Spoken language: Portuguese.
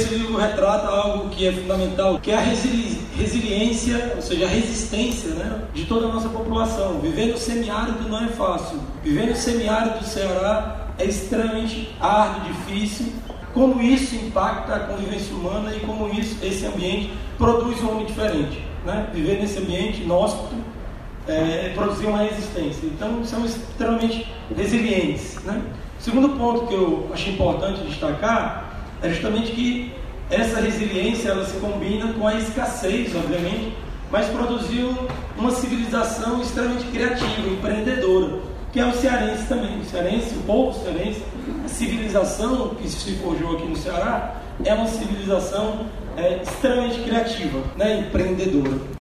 livro retrata algo que é fundamental, que é a resiliência, ou seja, a resistência, né, de toda a nossa população. Viver no semiárido não é fácil. Viver no semiárido do Ceará é extremamente árduo, difícil. Como isso impacta a convivência humana e como esse ambiente produz um homem diferente, né? Viver nesse ambiente inóspito produzir uma resistência. Então, são extremamente resilientes, né? O segundo ponto que eu acho importante destacar é justamente que essa resiliência ela se combina com a escassez, obviamente, mas produziu uma civilização extremamente criativa, empreendedora, que é o cearense também. O povo cearense, a civilização que se forjou aqui no Ceará é uma civilização extremamente criativa, né, empreendedora.